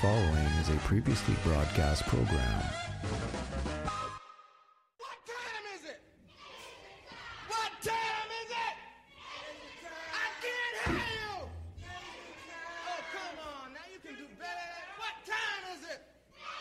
following is a previously broadcast program. What time is it? What time is it? I can't hear you! Oh, come on, now you can do better. What time is it?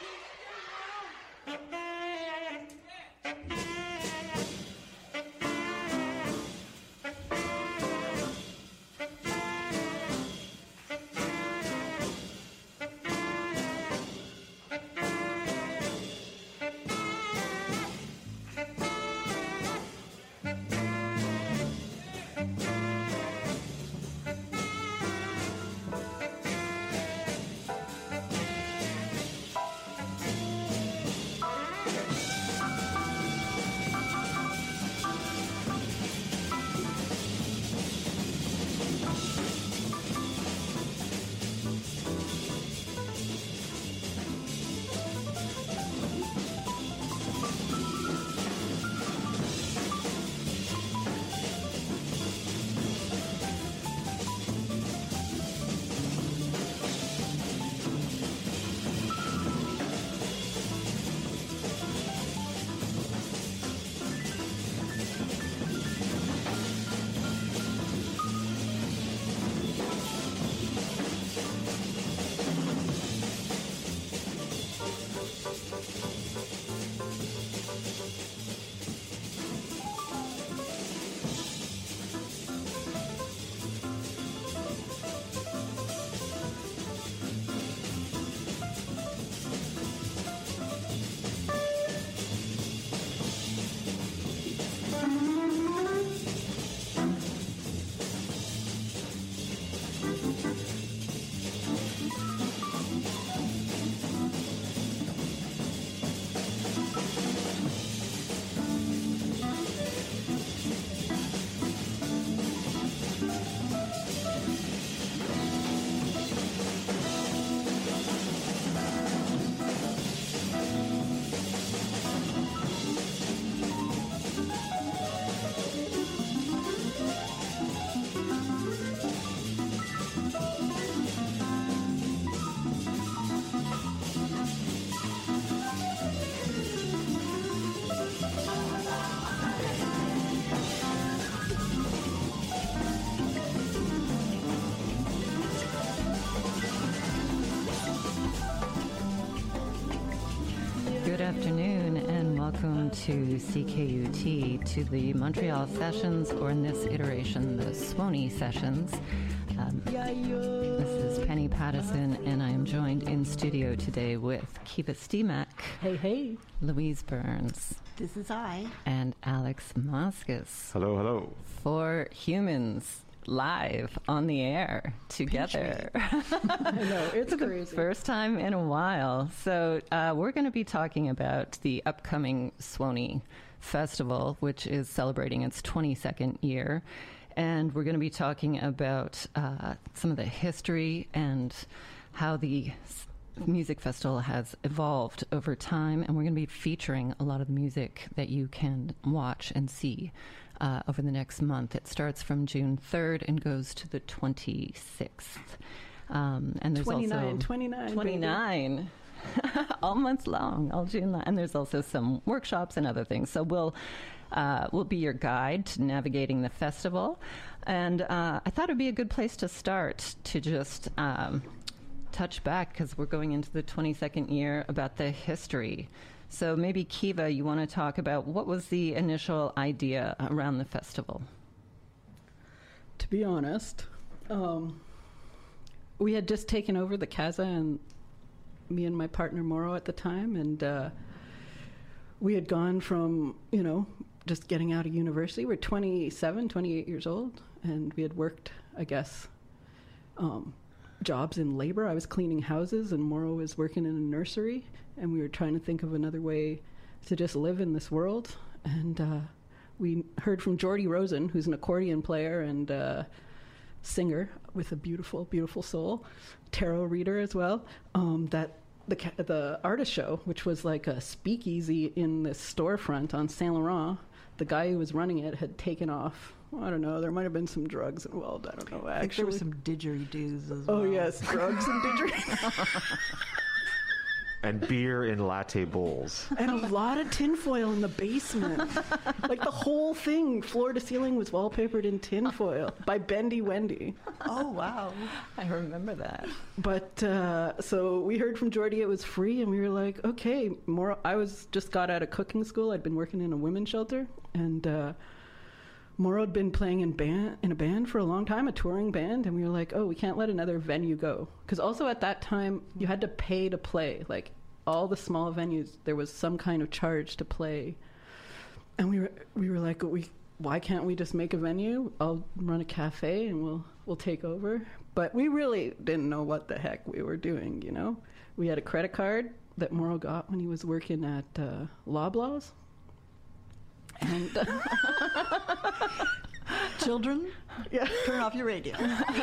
Good afternoon and welcome to CKUT, to the Montreal Sessions, or in this iteration, the Swanee Sessions. This is Penny Pattison, and I am joined in studio today with Kiva Stimac. Hey, hey. Louise Burns. This is I. And Alex Moskos. Hello, hello. Four humans live on the air together. I know, it's crazy. First time in a while. So we're going to be talking about the upcoming Swanee Festival, which is celebrating its 22nd year. And we're going to be talking about some of the history and how the music festival has evolved over time. And we're going to be featuring a lot of the music that you can watch and see over the next month. It starts from June 3rd and goes to the 26th. And there's 29 all month long, all June long. And there's also some workshops and other things. So we'll be your guide to navigating the festival. And I thought it would be a good place to start to just touch back, because we're going into the 22nd year, about the history. So maybe, Kiva, you want to talk about what was the initial idea around the festival? To be honest, we had just taken over the Casa, and me and my partner Mauro at the time, and we had gone from, just getting out of university. We're 27, 28 years old, and we had worked, I guess, jobs in labor. I was cleaning houses, and Mauro was working in a nursery, and we were trying to think of another way to just live in this world. And we heard from Jordy Rosen, who's an accordion player and singer with a beautiful, beautiful soul, tarot reader as well, that the artist show, which was like a speakeasy in this storefront on Saint Laurent, the guy who was running it had taken off I don't know. There might have been some drugs involved. I don't know, I think there were actually. some didgeridoos as well. Oh, yes, drugs and didgeridoo. And beer in latte bowls. And a lot of tinfoil in the basement. Like the whole thing, floor to ceiling, was wallpapered in tinfoil by Bendy Wendy. Oh, wow. I remember that. But so we heard from Geordie it was free, and we were like, okay. I was just got out of cooking school. I'd been working in a women's shelter, and Mauro had been playing in a band for a long time, a touring band, and we were like, oh, we can't let another venue go. Because also at that time, you had to pay to play. Like, all the small venues, there was some kind of charge to play. And we were like, why can't we just make a venue? I'll run a cafe, and we'll take over. But we really didn't know what the heck we were doing, you know? We had a credit card that Mauro got when he was working at Loblaws. And Children, yeah. turn off your radio.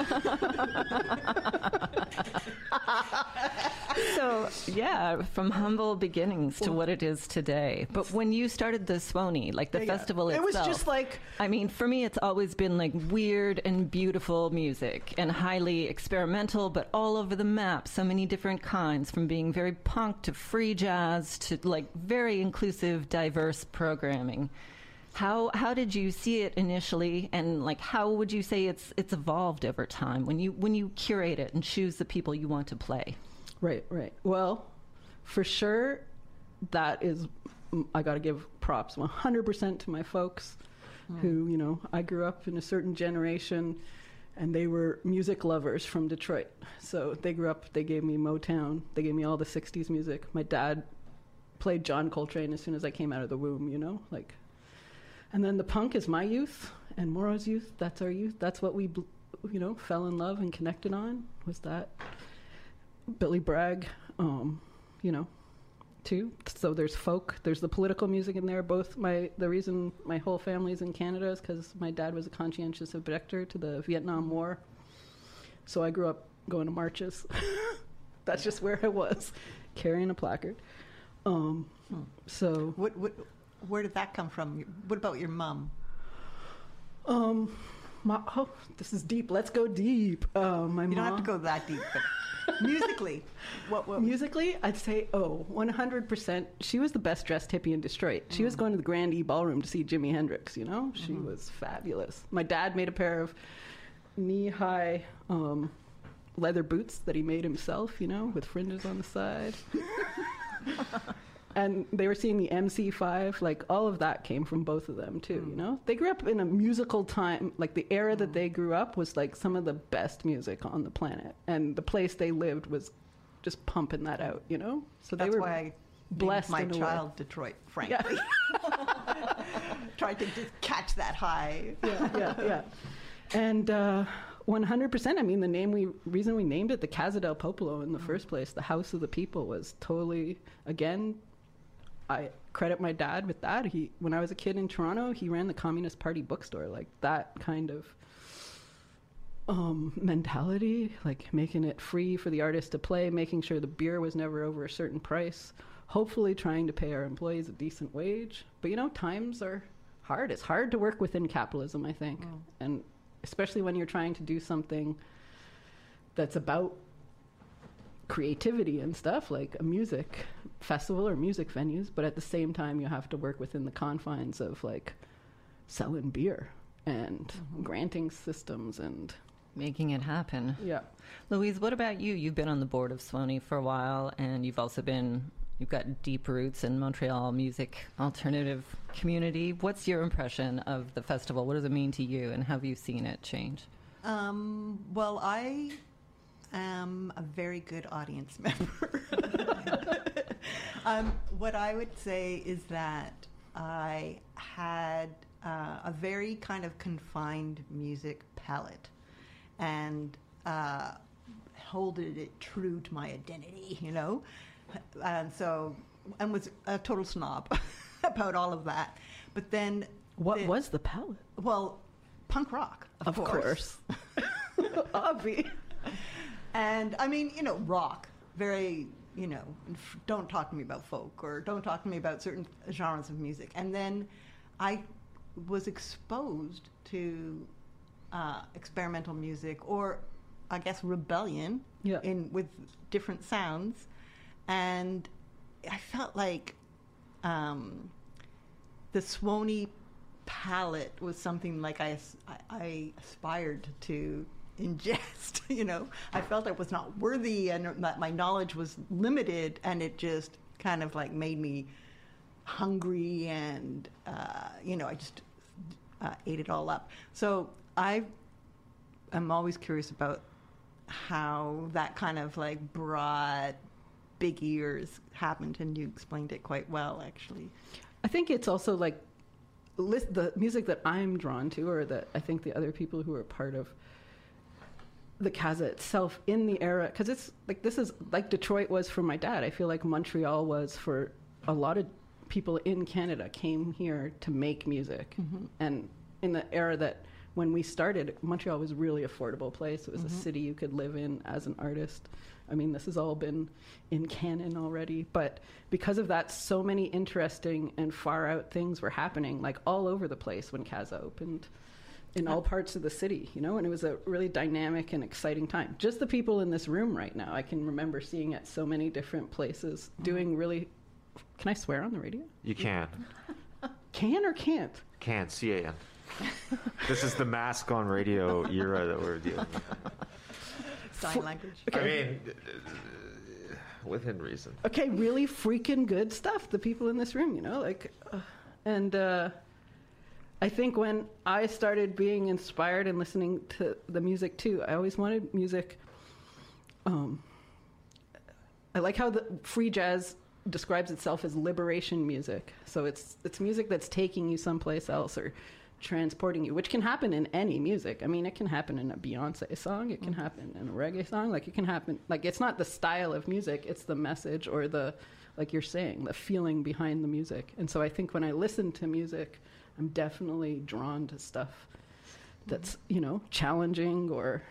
So, yeah, from humble beginnings to what it is today. But when you started the Swanee, like the festival itself, it was just like, I mean, for me, it's always been like weird and beautiful music and highly experimental, but all over the map. So many different kinds, from being very punk to free jazz to like very inclusive, diverse programming. How did you see it initially, and like how would you say it's evolved over time when you curate it and choose the people you want to play? Right. Well, for sure, that is, I got to give props 100% to my folks who, you know, I grew up in a certain generation, and they were music lovers from Detroit. So they grew up, they gave me Motown, they gave me all the 60s music. My dad played John Coltrane as soon as I came out of the womb, you know, like. And then the punk is my youth, and Mauro's youth, that's our youth. That's what we, you know, fell in love and connected on, was that. Billy Bragg, you know, too. So there's folk, there's the political music in there. The reason my whole family's in Canada is because my dad was a conscientious objector to the Vietnam War. So I grew up going to marches. That's just where I was, carrying a placard. So... Where did that come from? What about your mom? This is deep. Let's go deep. My mom. You don't have to go that deep, but musically, what? Musically, I'd say 100%. She was the best dressed hippie in Detroit. She was going to the Grand E Ballroom to see Jimi Hendrix. You know, she was fabulous. My dad made a pair of knee-high leather boots that he made himself. You know, with fringes on the side. And they were seeing the MC5, like all of that came from both of them too, you know? They grew up in a musical time, like the era that they grew up was like some of the best music on the planet. And the place they lived was just pumping that out, you know? So That's they were why I blessed named my in a child Detroit, frankly. Yeah. Tried to just catch that high. Yeah. And 100%, I mean, the reason we named it the Casa del Popolo in the first place, the House of the People, was totally, again, I credit my dad with that. When I was a kid in Toronto, he ran the Communist Party bookstore. Like that kind of mentality, like making it free for the artist to play, making sure the beer was never over a certain price, hopefully trying to pay our employees a decent wage. But, you know, times are hard. It's hard to work within capitalism, I think. And especially when you're trying to do something that's about creativity and stuff, like a music festival or music venues, but at the same time you have to work within the confines of like selling beer and granting systems and making it happen. Yeah. Louise, what about you? You've been on the board of Swanee for a while, and you've got deep roots in Montreal music alternative community. What's your impression of the festival? What does it mean to you, and have you seen it change? Well, I am a very good audience member. What I would say is that I had a very kind of confined music palette, and holded it true to my identity, you know, and was a total snob about all of that. But then, what was the palette? Well, punk rock, of course. Obvi. And I mean, you know, rock, very, you know, don't talk to me about folk, or don't talk to me about certain genres of music. And then I was exposed to experimental music, or I guess rebellion, Yeah. with different sounds, and I felt like the Swanee palette was something like I aspired to ingest. I felt I was not worthy, and that my knowledge was limited, and it just kind of like made me hungry, and I just ate it all up. So I'm always curious about how that kind of like broad, big ears happened, and you explained it quite well, actually. I think it's also like the music that I'm drawn to, or that I think the other people who are part of the Casa itself in the era, because it's like, this is like Detroit was for my dad. I feel like Montreal was for a lot of people in Canada, came here to make music. Mm-hmm. And in the era that when we started, Montreal was a really affordable place. It was a city you could live in as an artist. I mean, this has all been in canon already, but because of that, so many interesting and far out things were happening, like all over the place when Casa opened, in all parts of the city, and it was a really dynamic and exciting time. Just the people in this room right now, I can remember seeing at so many different places, doing really... Can I swear on the radio? You can. Can or can't? Can, CAN. This is the mask on radio era that we're dealing with. Sign language. I mean, within reason. Okay, really freaking good stuff. The people in this room, and I think when I started being inspired and listening to the music too, I always wanted music. I like how the free jazz describes itself as liberation music. So it's music that's taking you someplace else or transporting you, which can happen in any music. I mean, it can happen in a Beyonce song, it can happen in a reggae song, like it can happen, like it's not the style of music, it's the message or the, like you're saying, the feeling behind the music. And so I think when I listen to music, I'm definitely drawn to stuff that's, challenging, or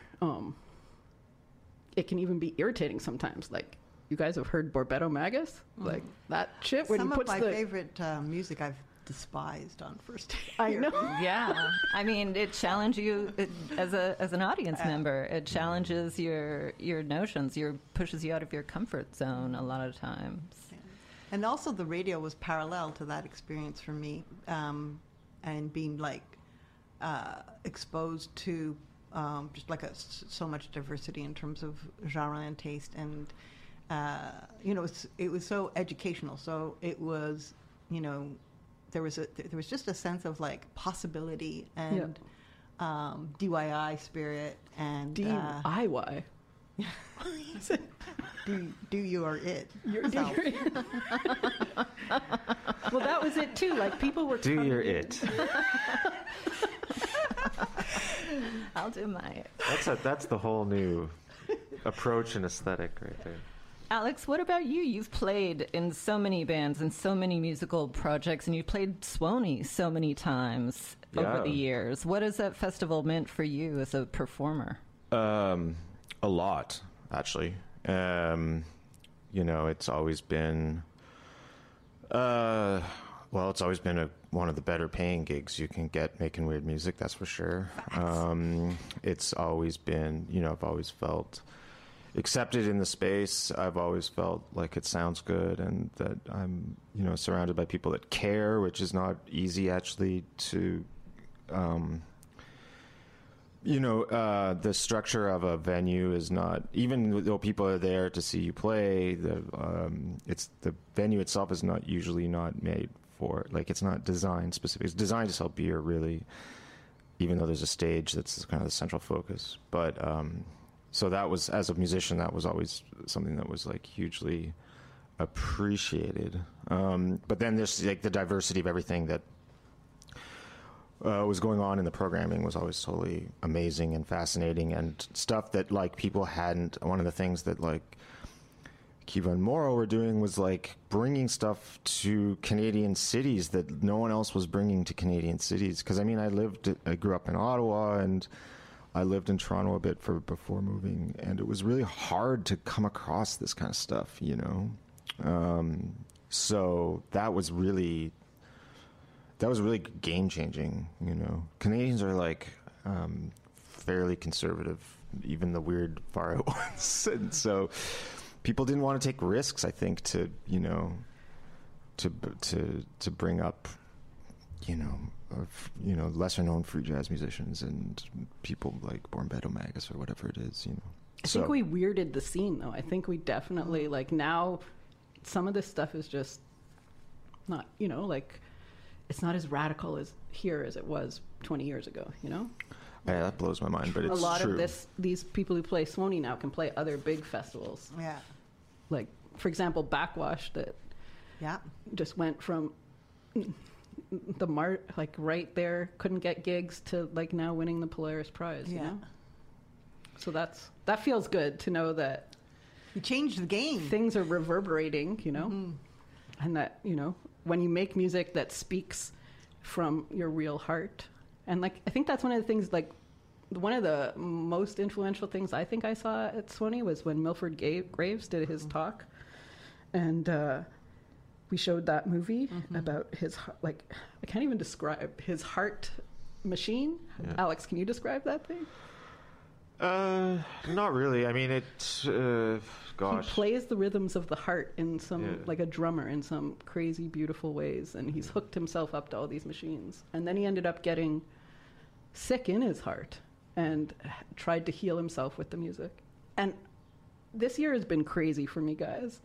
it can even be irritating sometimes. Like, you guys have heard Borbetto Magus? Like that shit when Some he of puts my the favorite music I've despised on first hear. I know. Yeah, I mean, it challenges you as an audience member. It challenges your notions. Pushes you out of your comfort zone a lot of times. And also the radio was parallel to that experience for me, and being like exposed to just like so much diversity in terms of genre and taste, and it was so educational. So it was, there was just a sense of like possibility and DIY spirit and DIY. do you or it yourself. Well, that was it too. Like people were do your it. I'll do my. That's the whole new approach and aesthetic right there. Alex, what about you? You've played in so many bands and so many musical projects, and you played Swanee so many times over the years. What has that festival meant for you as a performer? A lot, actually. It's always been, it's always been one of the better paying gigs you can get making weird music, that's for sure. It's always been, I've always felt accepted in the space. I've always felt like it sounds good, and that I'm, surrounded by people that care, which is not easy actually to, the structure of a venue is not, even though people are there to see you play, the venue itself is not usually not made for, like, it's not designed specific. It's designed to sell beer, really, even though there's a stage that's kind of the central focus. But so that was, as a musician, that was always something that was like hugely appreciated. But then there's like the diversity of everything that was going on in the programming was always totally amazing and fascinating, and stuff that like people hadn't. One of the things that like Kiva and Morrow were doing was like bringing stuff to Canadian cities that no one else was bringing to Canadian cities. Because I mean, I grew up in Ottawa, and I lived in Toronto a bit before moving, and it was really hard to come across this kind of stuff, So that was really that was really game changing. You know, Canadians are like fairly conservative, even the weird far out ones, and so people didn't want to take risks. I think to bring up lesser known free jazz musicians and people like Borbento Magus or whatever it is. I think we weirded the scene, though. I think we definitely, like, now some of this stuff is just not, like, it's not as radical as here as it was 20 years ago, Yeah, that blows my mind, but it's a lot true. of these people who play Swanee now can play other big festivals. Yeah. Like, for example, Backwash that Yeah. just went from the like right there, couldn't get gigs, to like now winning the Polaris Prize. Yeah. So that feels good to know that You changed the game. things are reverberating, and that when you make music that speaks from your real heart, and like I think that's one of the things, like one of the most influential things I think I saw at Swanee was when Milford Graves did his talk, and we showed that movie about his, like, I can't even describe his heart machine. Yeah. Alex, can you describe that thing? Not really. I mean, gosh. He plays the rhythms of the heart in some, Yeah. like a drummer, in some crazy, beautiful ways, and he's hooked himself up to all these machines. And then he ended up getting sick in his heart and tried to heal himself with the music. And this year has been crazy for me, guys.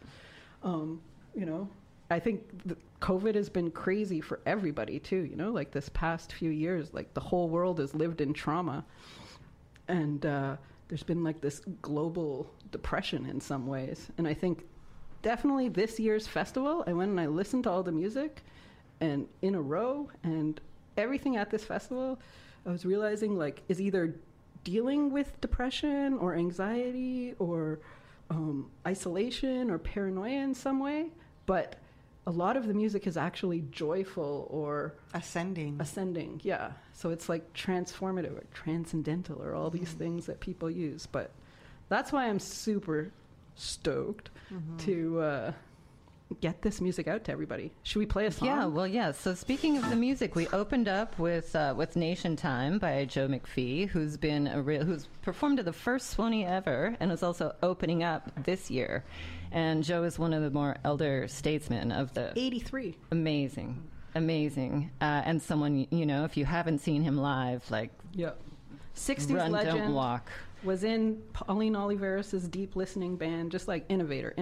I think COVID has been crazy for everybody too, like this past few years, like the whole world has lived in trauma. And there's been like this global depression in some ways. And I think definitely this year's festival, I went and I listened to all the music and in a row, and everything at this festival, I was realizing like is either dealing with depression or anxiety or isolation or paranoia in some way. But a lot of the music is actually joyful or Ascending. yeah. So it's like transformative or transcendental or all these things that people use. But that's why I'm super stoked to get this music out to everybody. Should we play a song? Yeah, well, yeah. So speaking of the music, we opened up with Nation Time by Joe McPhee, who's been who's performed at the first Swanee ever, and is also opening up this year. And Joe is one of the more elder statesmen of the 83. amazing, and someone if you haven't seen him live, like 60s run, legend. don't walk. Was in Pauline Oliveris' Deep Listening Band, just like innovator.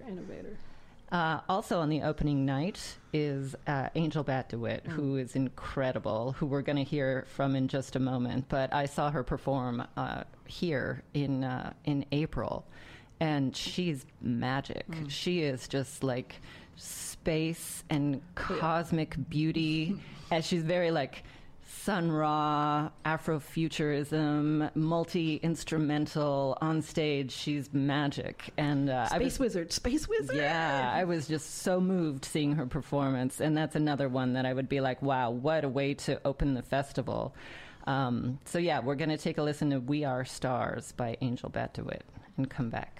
Also on the opening night is Angel Bat DeWitt, who is incredible, who we're going to hear from in just a moment. But I saw her perform here in April, and she's magic. She is just like space and cosmic beauty, and she's very like Sun Ra, Afrofuturism, multi-instrumental on stage. She's magic. And Space Wizard. Yeah, I was just so moved seeing her performance. And that's another one that I would be like, wow, what a way to open the festival. So yeah, we're going to take a listen to We Are Stars by Angel Bat DeWitt and come back.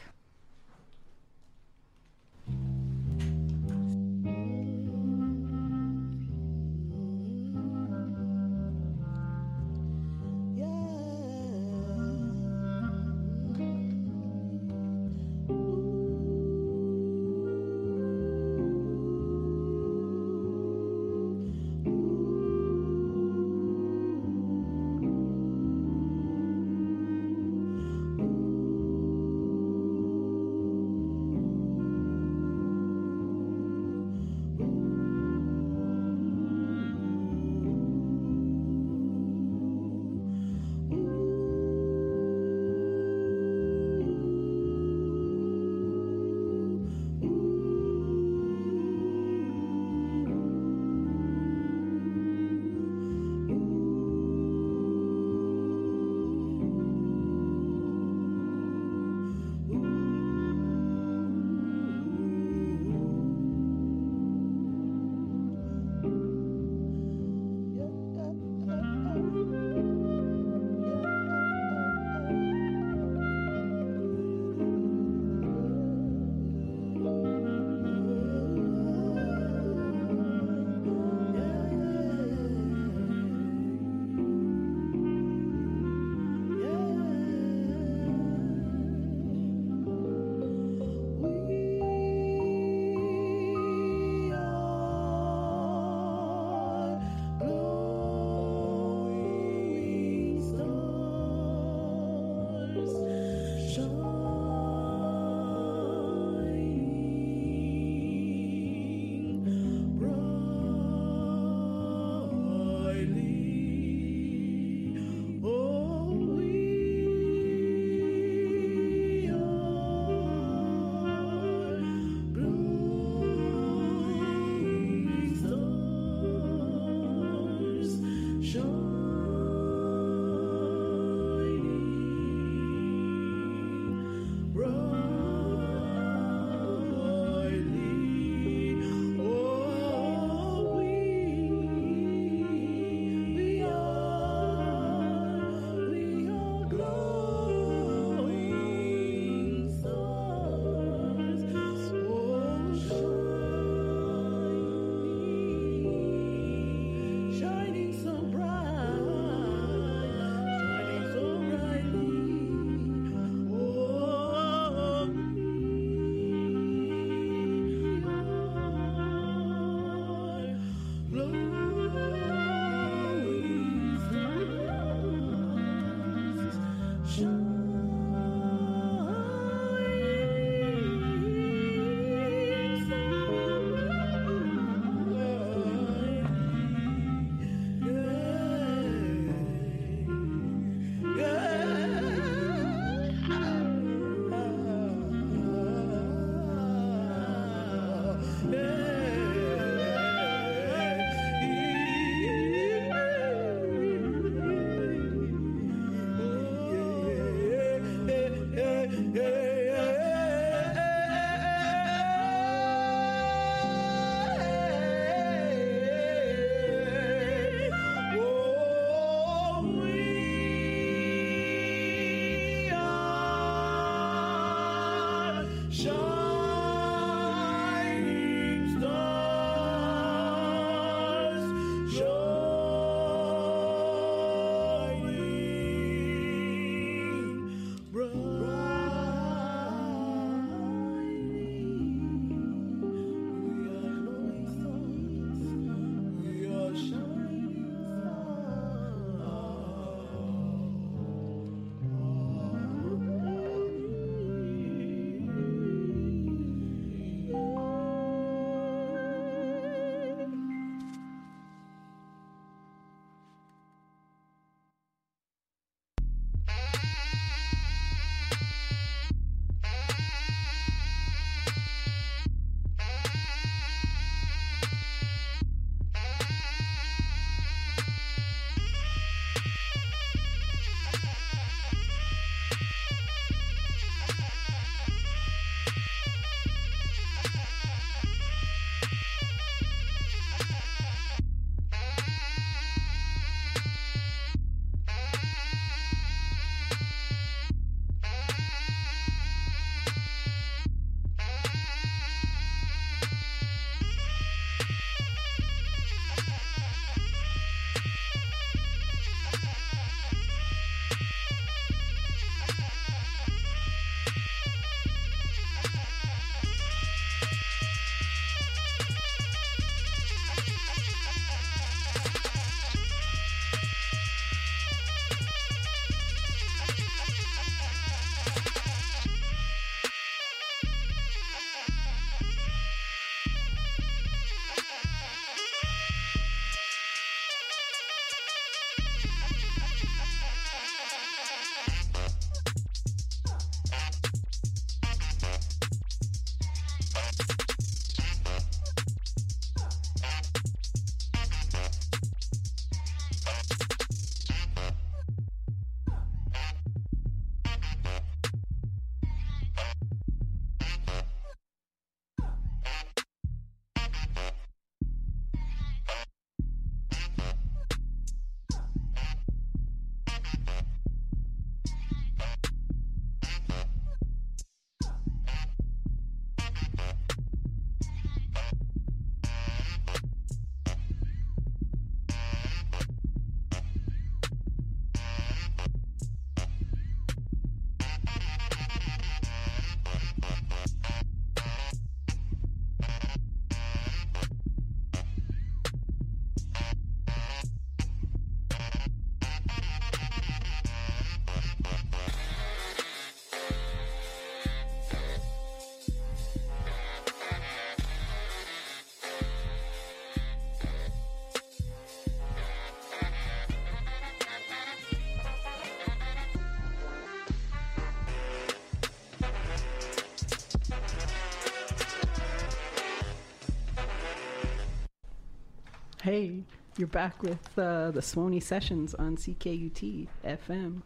Hey, you're back with the Swanee Sessions on CKUT FM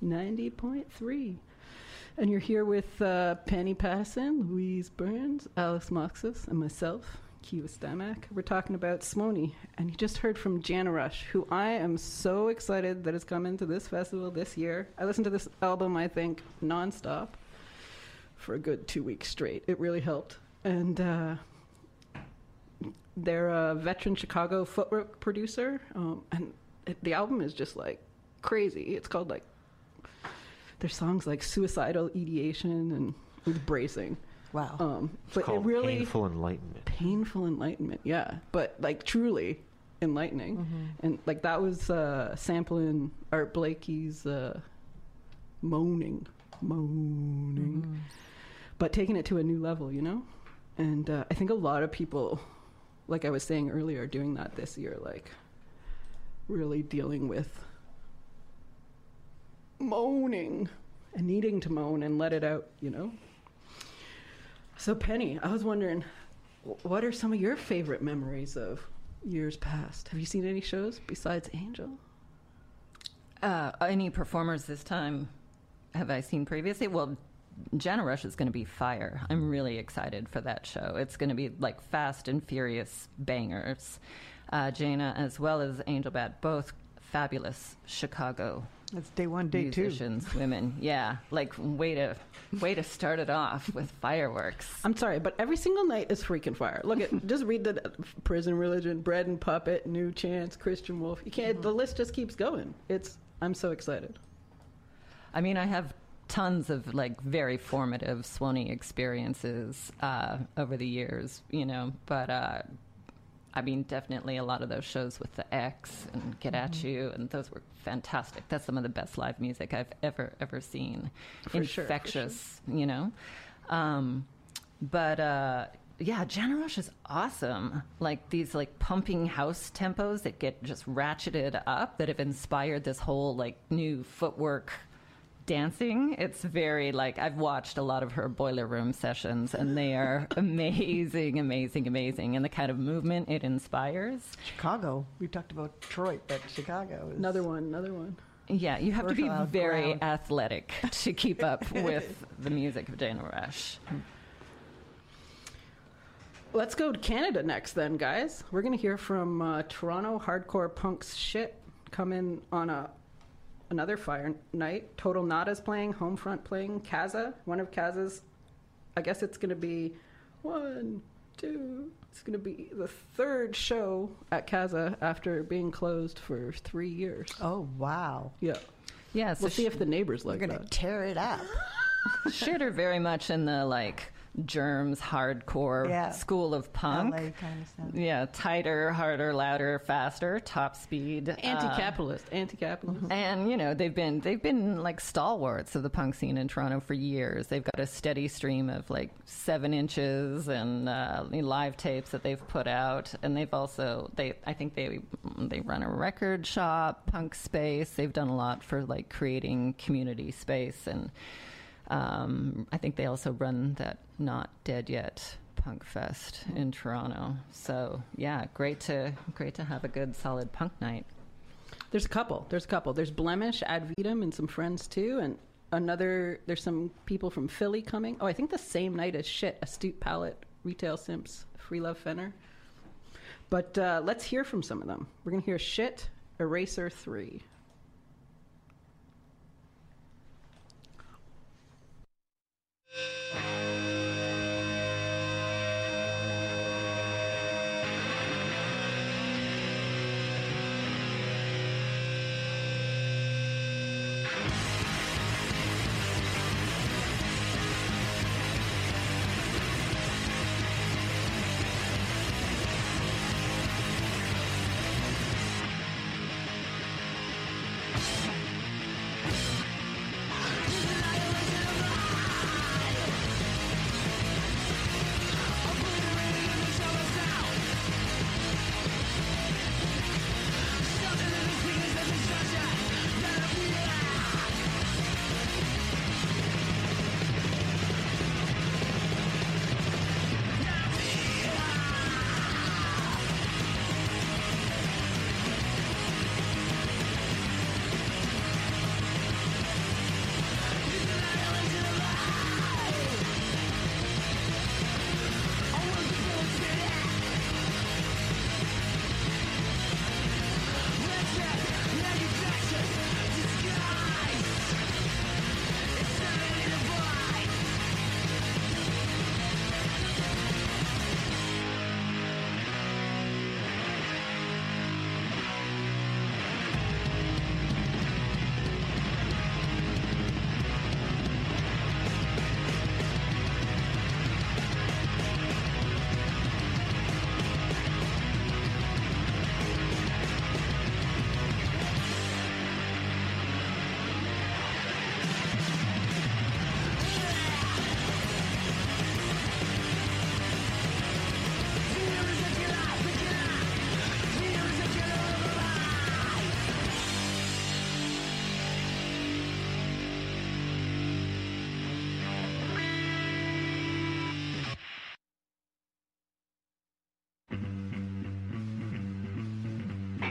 90.3. And you're here with Penny Passon, Louise Burns, Alex Moxis, and myself, Kiva Stamak. We're talking about Swanee. And you just heard from Jana Rush, who I am so excited that has come into this festival this year. I listened to this album, I think, nonstop for a good 2 weeks straight. It really helped. And they're a veteran Chicago footwork producer, and the album is just like crazy. It's called like, there's songs like Suicidal Ideation and it's bracing. Wow. It's called it really Painful Enlightenment. Painful Enlightenment, yeah, but like truly enlightening. And like that was sampling Art Blakey's moaning, but taking it to a new level, you know? And I think a lot of people, like I was saying earlier, are doing that this year, like really dealing with moaning and needing to moan and let it out, you know? So Penny, I was wondering, what are some of your favorite memories of years past? Have you seen any shows besides Angel? Any performers this time have I seen previously? Well, Jana Rush is going to be fire. I'm really excited for that show. It's going to be like fast and furious bangers. Jana as well as Angel Bat, both fabulous Chicago That's day one, day musicians, women. Yeah, like way to start it off with fireworks. I'm sorry, but every single night is freaking fire. Look at, just read the Prison Religion, Bread and Puppet, New Chance, Christian Wolf. You can't. The list just keeps going. I'm so excited. I mean, I have tons of like very formative Swanee experiences over the years, you know, but I mean, definitely a lot of those shows with the X and Get At You, and those were fantastic. That's some of the best live music I've ever seen. Infectious, you know. Yeah, Jana Rush is awesome. Like these like pumping house tempos that get just ratcheted up that have inspired this whole like new footwork dancing. It's very like, I've watched a lot of her Boiler Room sessions and they are amazing. And the kind of movement it inspires. Chicago. We talked about Detroit, but Chicago is... Another one. Yeah, you have to be Fertile very ground. athletic to keep up with the music of Jana Rush. Let's go to Canada next then, guys. We're going to hear from Toronto hardcore punks Shit come in on another fire night. Total Nada's playing, Homefront playing, Kaza, one of Kaza's, I guess it's going to be it's going to be the third show at Kaza after being closed for 3 years. Oh, wow. Yeah. Yeah, so We'll see if the neighbors We're like going to that. tear it up. Shit are very much in the like Germs hardcore school of punk. LA kind of stuff. Yeah, tighter, harder, louder, faster, top speed. Anti-capitalist. And you know they've been like stalwarts of the punk scene in Toronto for years. They've got a steady stream of like 7 inches and live tapes that they've put out, and they've also I think they run a record shop, Punk Space. They've done a lot for like creating community space, and I think they also run that Not Dead Yet Punk Fest in Toronto. So yeah, great to have a good solid punk night. There's a couple. There's Blemish, Ad Vitam, and some friends too. And there's some people from Philly coming. Oh, I think the same night as Shit, Astute Palette, Retail Simps, Free Love Fenner. But let's hear from some of them. We're going to hear Shit, Eraser 3.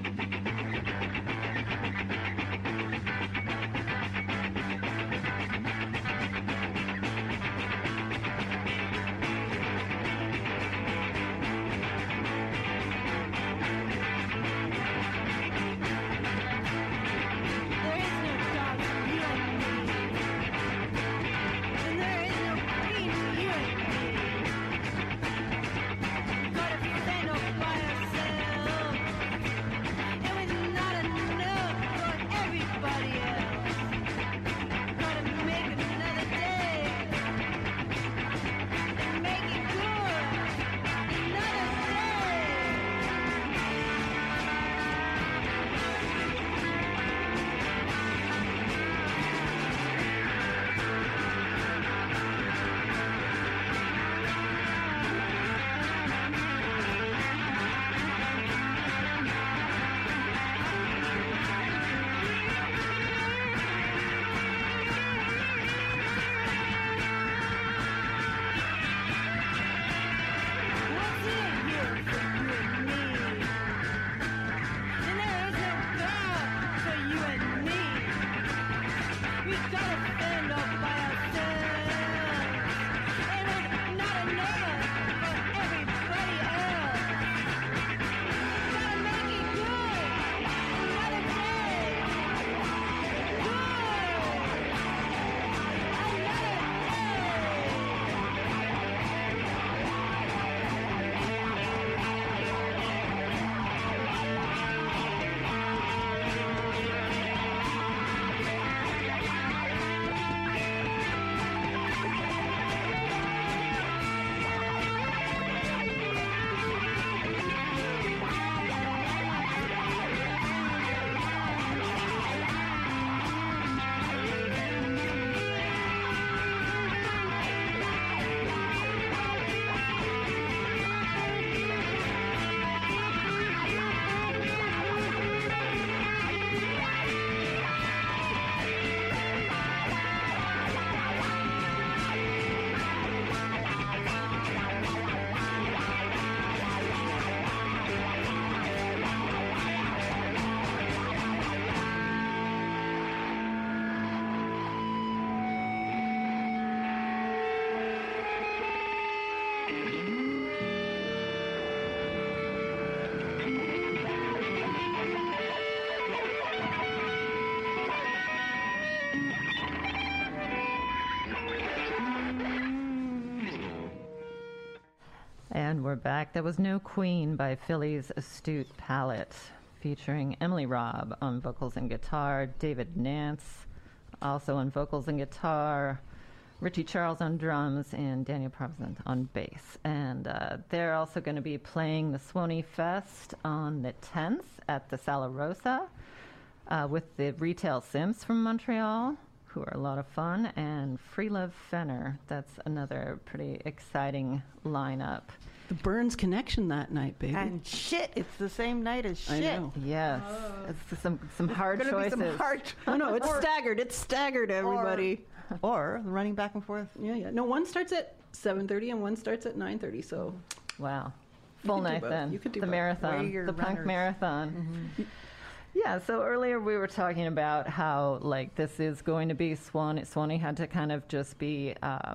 And we're back. That was No Queen by Philly's Astute Palette, featuring Emily Robb on vocals and guitar, David Nance also on vocals and guitar, Richie Charles on drums, and Daniel Provenzant on bass. And they're also going to be playing the Swanee Fest on the 10th at the Sala Rosa with the Retail Sims from Montreal, who are a lot of fun, and Free Love Fenner. That's another pretty exciting lineup. The Burns Connection that night, baby. And shit, it's the same night as shit. I know. Yes, it's some hard It's gonna be choices. some hard Oh no, it's staggered. It's staggered, everybody. Or running back and forth. Yeah. No, one starts at 7:30 and one starts at 9:30. So Wow, full could do night both. then. You could do the both. marathon, Wear your the punk runners. marathon. Yeah, so earlier we were talking about how like this is going to be Swanee had to kind of just be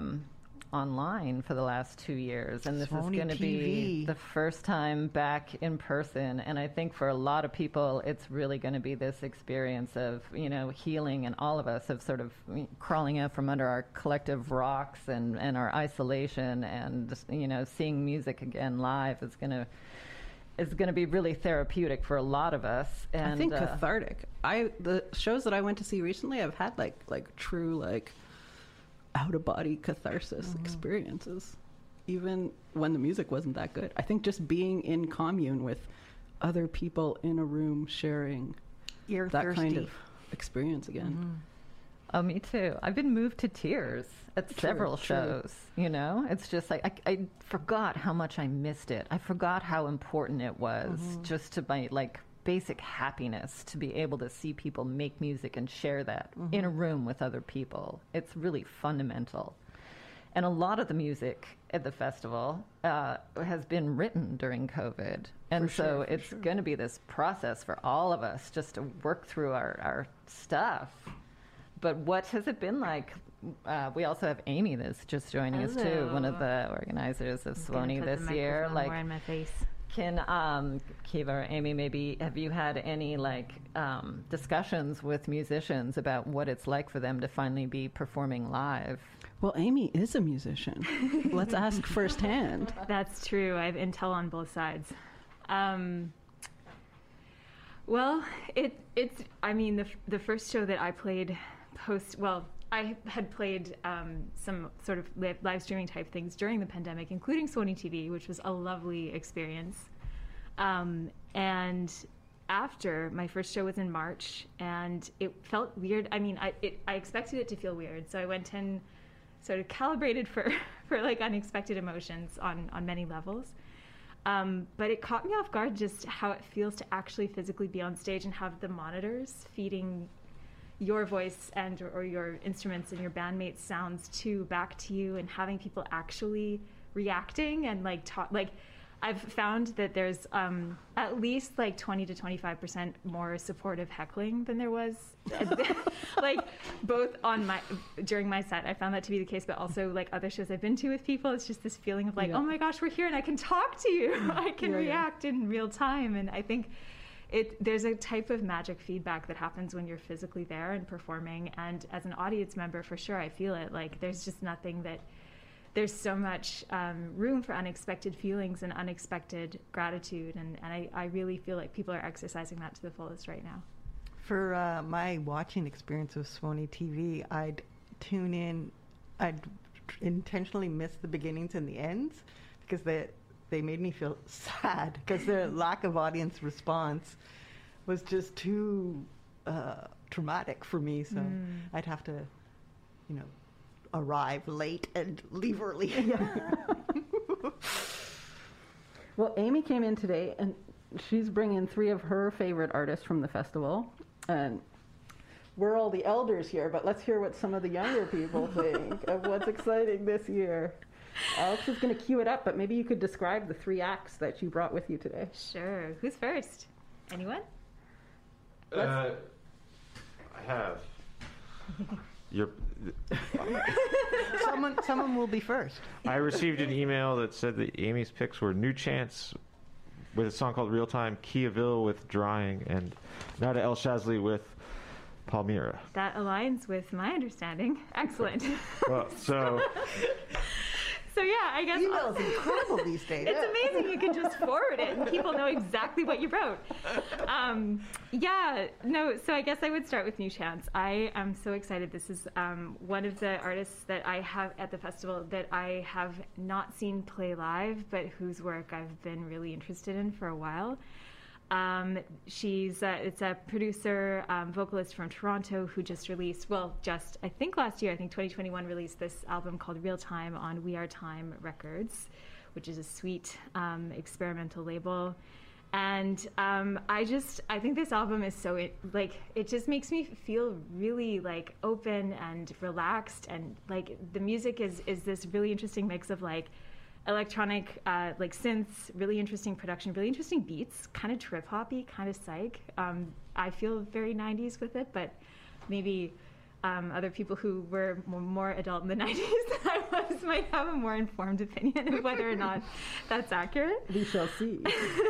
online for the last 2 years, and this Swanee is going to be TV. the first time back in person. And I think for a lot of people, it's really going to be this experience of healing, and all of us have sort of crawling out from under our collective rocks and our isolation, and seeing music again live is going to be really therapeutic for a lot of us. And I think cathartic. The shows that I went to see recently, I've had like true out of body catharsis experiences, even when the music wasn't that good. I think just being in commune with other people in a room sharing You're that thirsty. kind of experience again. Oh, me too. I've been moved to tears at several shows. It's just like I forgot how much I missed it. I forgot how important it was just to my basic happiness to be able to see people make music and share that in a room with other people. It's really fundamental. And a lot of the music at the festival has been written during COVID. And For so sure, for it's sure. going to be this process for all of us just to work through our stuff. But what has it been like? We also have Amy that's just joining us too, one of the organizers of Swanee this year. More in my face. Can Kiva or Amy, maybe have you had any discussions with musicians about what it's like for them to finally be performing live? Well, Amy is a musician. Let's ask firsthand. That's true. I have intel on both sides. Well, it's. I mean, the first show that I played I had played some sort of live streaming type things during the pandemic, including Sony TV, which was a lovely experience. And after, my first show was in March, and it felt weird. I mean, I expected it to feel weird, so I went in sort of calibrated for unexpected emotions on many levels. But it caught me off guard just how it feels to actually physically be on stage and have the monitors feeding your voice or your instruments and your bandmates' sounds back to you, and having people actually reacting and I've found that there's at least 20 to 25% more supportive heckling than there was both during my set. I found that to be the case, but also other shows I've been to with people, it's just this feeling of oh my gosh, we're here and I can talk to you. I can react in real time. And I think there's a type of magic feedback that happens when you're physically there and performing. And as an audience member, for sure, I feel it. There's just nothing there's so much room for unexpected feelings and unexpected gratitude. And I really feel like people are exercising that to the fullest right now. For my watching experience with Swanee TV, I'd tune in. I'd intentionally miss the beginnings and the ends because they made me feel sad because their lack of audience response was just too traumatic for me. So I'd have to, arrive late and leave early. Well, Amy came in today, and she's bringing 3 of her favorite artists from the festival. And we're all the elders here, but let's hear what some of the younger people think of what's exciting this year. Alex is going to cue it up, but maybe you could describe the 3 acts that you brought with you today. Sure. Who's first? Anyone? I have. Someone will be first. I received an email that said that Amy's picks were New Chance with a song called Real Time, Kiaville with Drying, and Nada El Shazli with Palmyra. That aligns with my understanding. Excellent. Well, so yeah, I guess Email's incredible these days. it's amazing you can just forward it and people know exactly what you wrote. So I guess I would start with New Chance. I am so excited. This is one of the artists that I have at the festival that I have not seen play live, but whose work I've been really interested in for a while. It's a producer, vocalist from Toronto who just released, I think last year, 2021, released this album called Real Time on We Are Time Records, which is a sweet experimental label. And I think this album is so, it just makes me feel really open and relaxed. And the music is this really interesting mix of electronic synths, really interesting production, really interesting beats, kind of trip hoppy, kind of psych. I feel very 90s with it, but maybe other people who were more adult in the 90s than I was might have a more informed opinion of whether or not that's accurate. We shall see.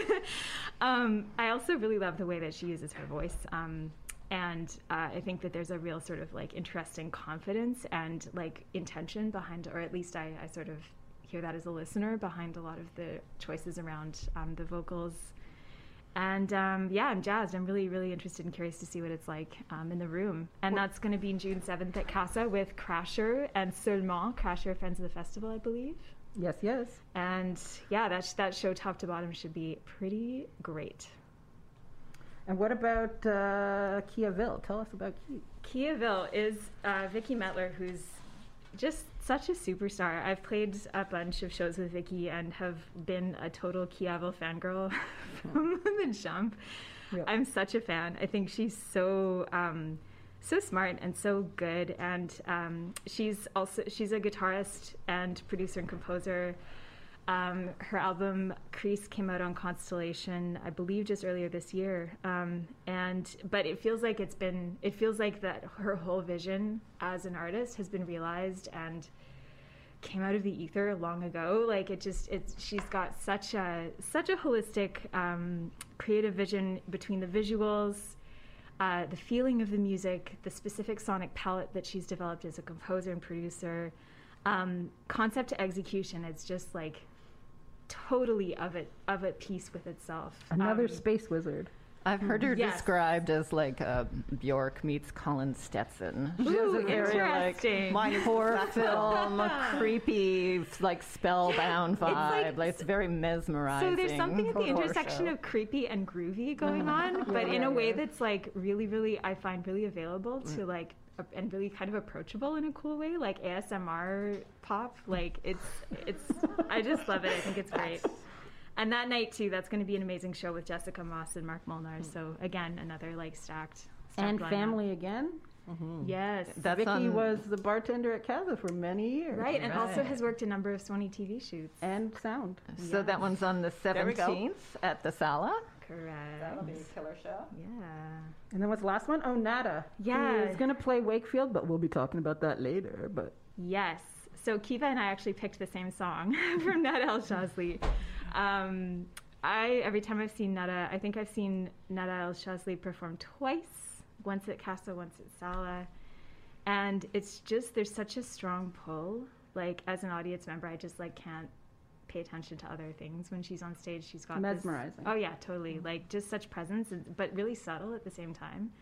I also really love the way that she uses her voice. And I think that there's a real sort of interesting confidence and intention behind, or at least I sort of hear that as a listener behind a lot of the choices around the vocals. And I'm jazzed. I'm really, really interested and curious to see what it's like in the room. And that's going to be June 7th at Casa with Crasher and Seulement. Crasher, friends of the festival, I believe. Yes. And that show top to bottom should be pretty great. And what about Kiaville? Tell us about Kiaville is Vicky Metler, who's just such a superstar. I've played a bunch of shows with Vicky and have been a total Kiaville fangirl from the jump. Yep. I'm such a fan. I think she's so smart and so good. And she's a guitarist and producer and composer. Her album Crease came out on Constellation, I believe, just earlier this year. But it feels like that her whole vision as an artist has been realized and came out of the ether long ago. Like she's got such a holistic creative vision between the visuals, the feeling of the music, the specific sonic palette that she's developed as a composer and producer, concept to execution. It's just like totally of a piece with itself. Another space wizard. I've heard her Yes. described as like Bjork meets Colin Stetson. She has Ooh, a very interesting. like horror film, creepy, like spellbound vibe. It's very mesmerizing. So there's something at the horror intersection show. of creepy and groovy going on, but in a way that's like really, really, I find really available to like, and really kind of approachable in a cool way, like ASMR pop. Like it's, I just love it. I think it's great. And that night too, that's going to be an amazing show with Jessica Moss and Mark Molnar. So again, another like stacked And lineup. Family Again. Yes. That's Vicky on- was the bartender at Casa for many years. Right, and also Right. has worked a number of Sony TV shoots. And sound. So that one's on the There we go. 17th at the Sala. Correct. be a killer show. Yeah. And then what's the last one? Oh, Nada. Yeah. Who's going to play Wakefield, but we'll be talking about that later. But Yes. So Kiva and I actually picked the same song from Nada El Shazli. Every time I've seen Nada, I think I've seen Nada El Shazli perform twice, once at Casa, once at Sala. And it's just, there's such a strong pull. Like, as an audience member, I just, like, can't pay attention to other things when she's on stage. She's got mesmerizing. This, oh, yeah, totally. Like, just such presence, but really subtle at the same time.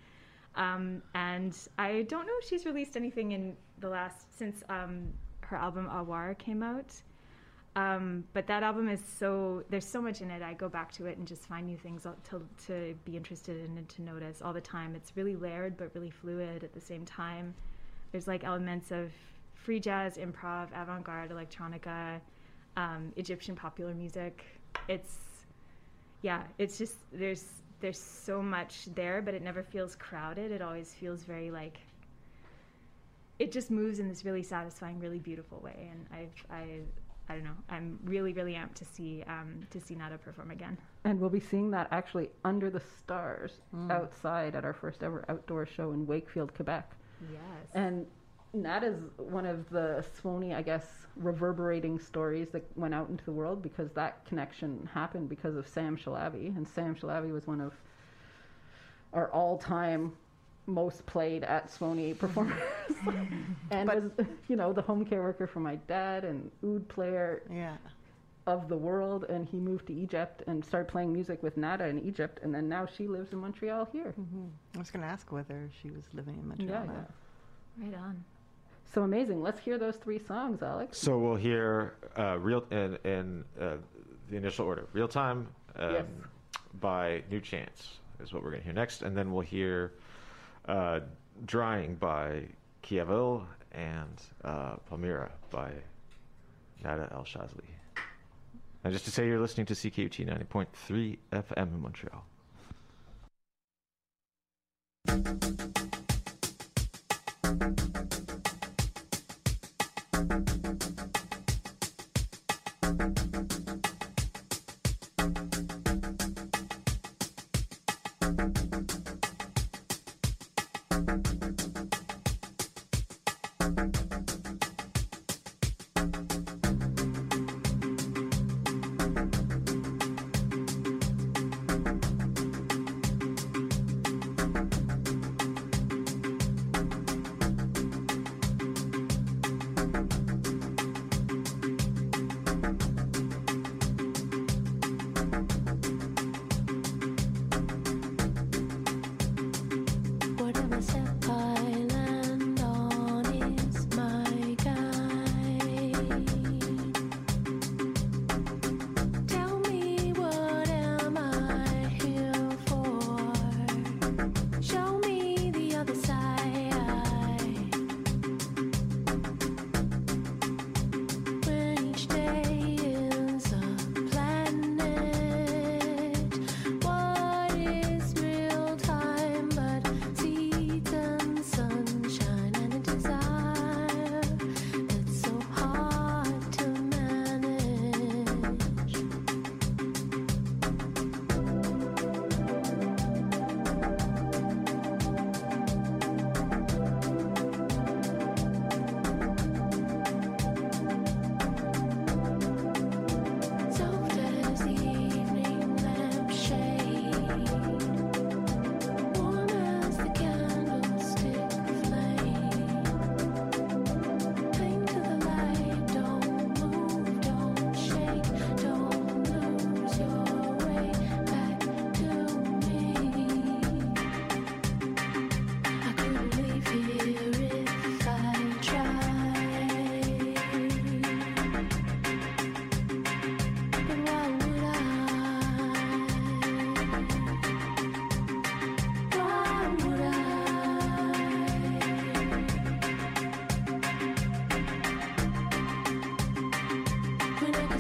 And I don't know if she's released anything in the since her album Awar came out. But that album is there's so much in it. I go back to it and just find new things to be interested in and to notice all the time. It's really layered, but really fluid at the same time. There's like elements of free jazz, improv, avant-garde, electronica, Egyptian popular music. It's just, there's so much there, but it never feels crowded. It always feels very like, it just moves in this really satisfying, really beautiful way. And I don't know. I'm really, really amped to see Nada perform again. And we'll be seeing that actually under the stars outside at our first ever outdoor show in Wakefield, Quebec. Yes. And Nada's one of the Swanee, I guess, reverberating stories that went out into the world because that connection happened because of Sam Shalabi. And Sam Shalabi was one of our all-time most played at Swanee performers. And was, the home care worker for my dad and oud player of the world. And he moved to Egypt and started playing music with Nada in Egypt. And then now she lives in Montreal here. I was going to ask whether she was living in Montreal now. Right on. So amazing. Let's hear those 3 songs, Alex. So we'll hear real in the initial order. Real Time Yes. by New Chance is what we're going to hear next, and then we'll hear Drying by Kiavil and Palmyra by Nada El Shazli. And just to say, you're listening to CKUT 90.3 FM in Montreal. Whatever step I land on is mine.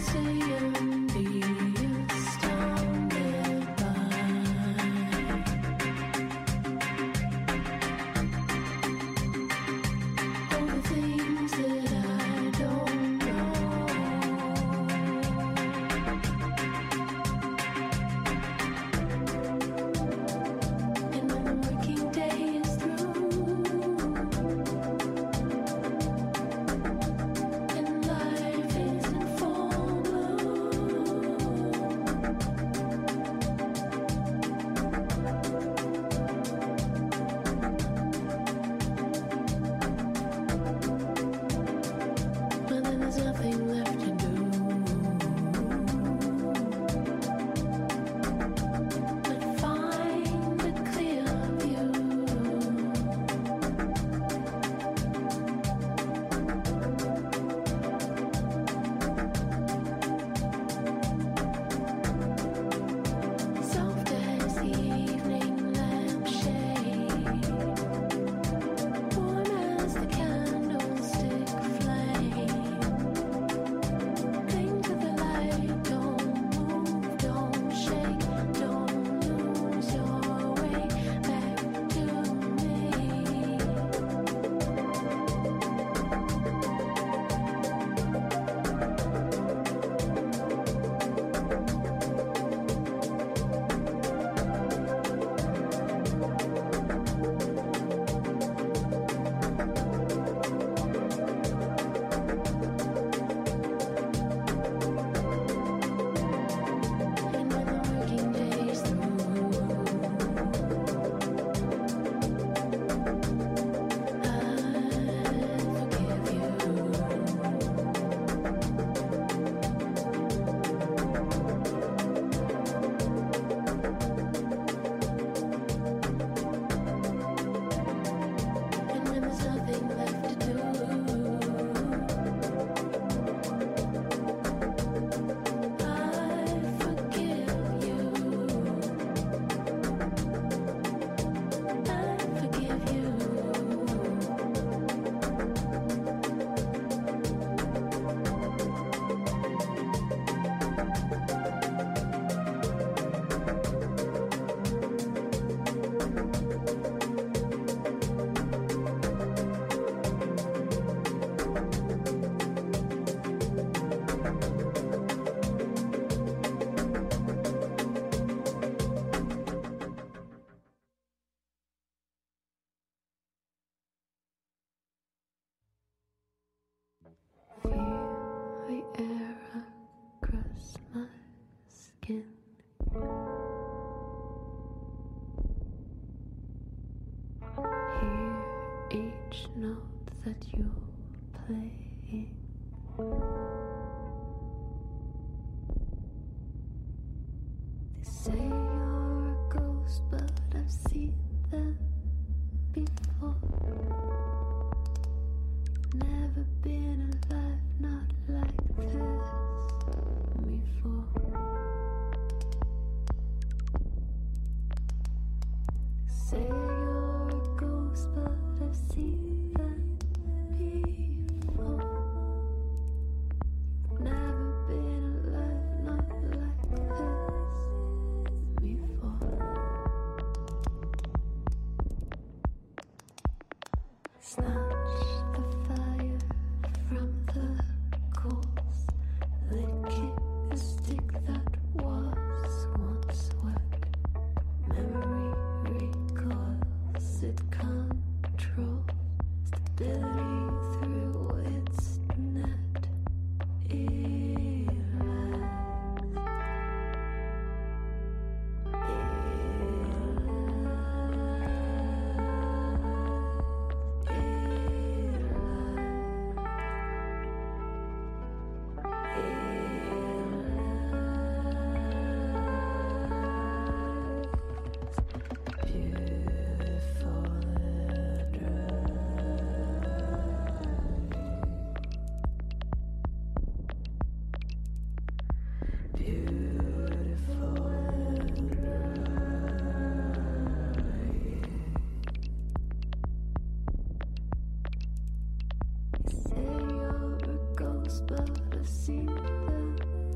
Say you're a ghost, but I've seen them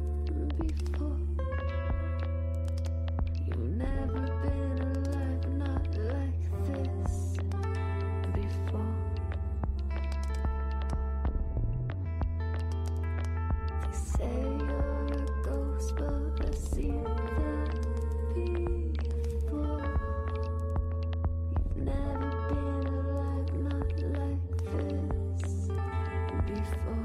before. You've never been alive, not like this before. They say you're a ghost, but I've seen that before. You've never been alive, not like this before.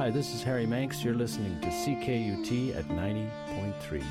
Hi, this is Harry Manx. You're listening to CKUT at 90.3.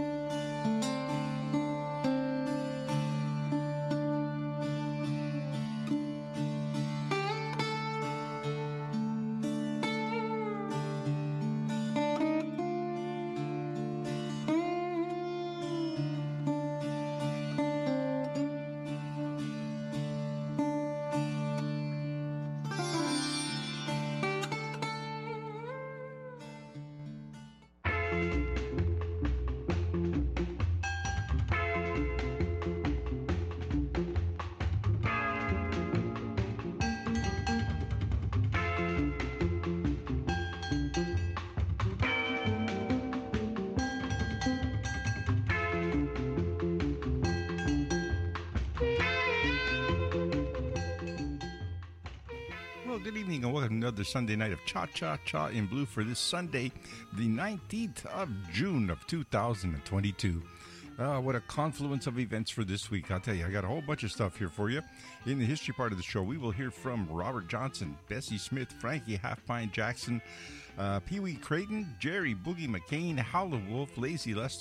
Good evening and welcome to another Sunday night of Cha Cha Cha in Blue for this Sunday, the 19th of June of 2022. What a confluence of events for this week. I'll tell you, I got a whole bunch of stuff here for you. In the history part of the show, we will hear from Robert Johnson, Bessie Smith, Frankie Halfpine Jackson, Pee Wee Creighton, Jerry Boogie McCain, Howlin' Wolf, Lazy Lester,